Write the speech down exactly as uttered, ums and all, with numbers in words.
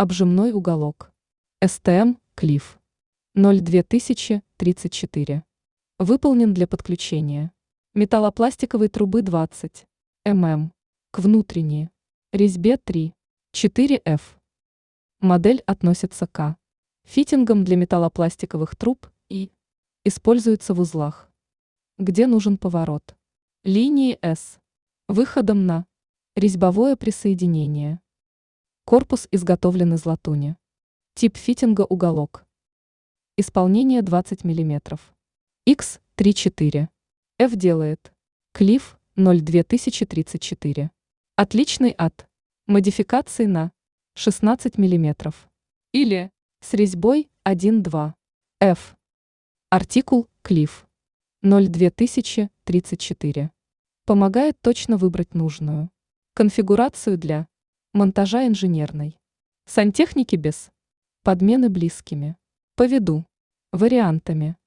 Обжимной уголок. эс тэ эм Клифф ноль две тысячи тридцать четыре. Выполнен для подключения металлопластиковой трубы двадцать миллиметров к внутренней резьбе три четыре эф. Модель относится к фитингам для металлопластиковых труб и используется в узлах, где нужен поворот линии S, выходом на резьбовое присоединение. Корпус изготовлен из латуни. Тип фитинга уголок. Исполнение двадцать миллиметров. икс тридцать четыре. F делает. Клифф ноль две тысячи тридцать четыре. Отличный от модификации на шестнадцать миллиметров. Или с резьбой один-два эф. Артикул Клифф ноль две тысячи тридцать четыре. Помогает точно выбрать нужную конфигурацию для монтажа инженерной сантехники без подмены близкими по виду вариантами.